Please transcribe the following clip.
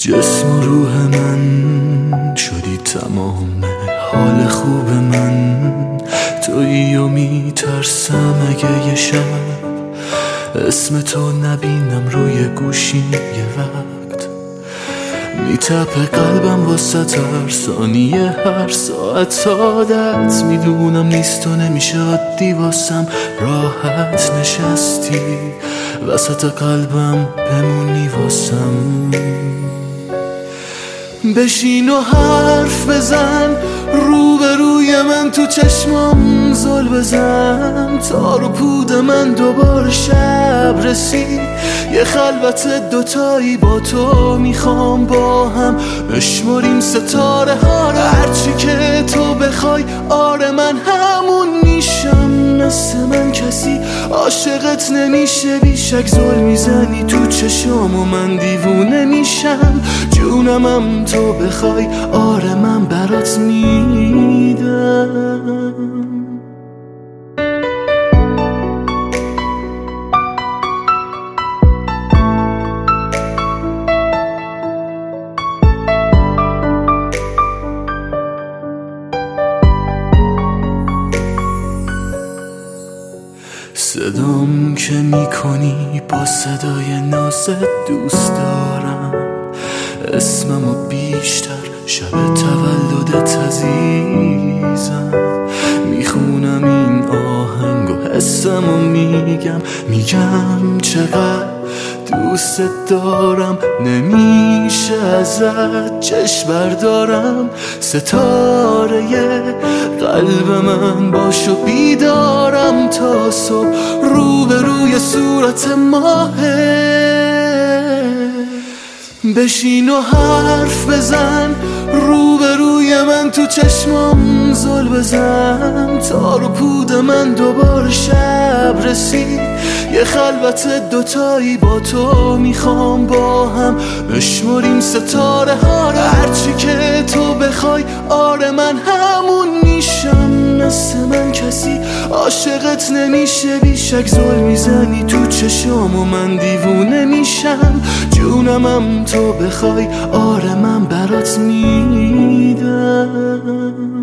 جسم و روح من شدی تمام حال خوب من. تویی و میترسم اگه یه شب اسم تو نبینم روی گوشیم یه وقت. میتپه قلبم واسه هر ثانیه هر ساعت عادت. میدونم نیست و نمیشه عادی واسم راحت نشستی وسط قلبم بمونی واسم. بشین و حرف بزن روبروی من تو چشمام زل بزن. تار و پود من دوباره شب رسید یه خلوت دوتایی با تو میخوام با هم بشمریم ستاره ها رو. هرچی که تو بخوای آره من همون میشم. مثل من کسی عاشقت نمیشه بیشک زل میزنی تو چشام و من دیوونه میشم. جونمم تو بخوای آره من برات میدم. صدام که میکنی با صدای نازت دوست دارم. اسممو بیشتر شب تولدت عزیزم. میخونم این آهنگو حسمو میگم چقدر دوست دارم. نمیشه ازت چشم بردارم. ستاره قلب من باشو بیدارم تا صبح روبروی صورت ماهه. بشین و حرف بزن روبروی من تو چشمام زل بزن. تار و پود من دوباره شب رسید یه خلوت دوتایی با تو میخوام با هم بشمریم ستاره ها رو. هرچی که تو بخوای آره من همون میشم. مثل من کسی عاشقت نمیشه بیشک زل میزنی تو چشام و من دیوونه میشم. جونمم تو بخوای آره من برات میدم.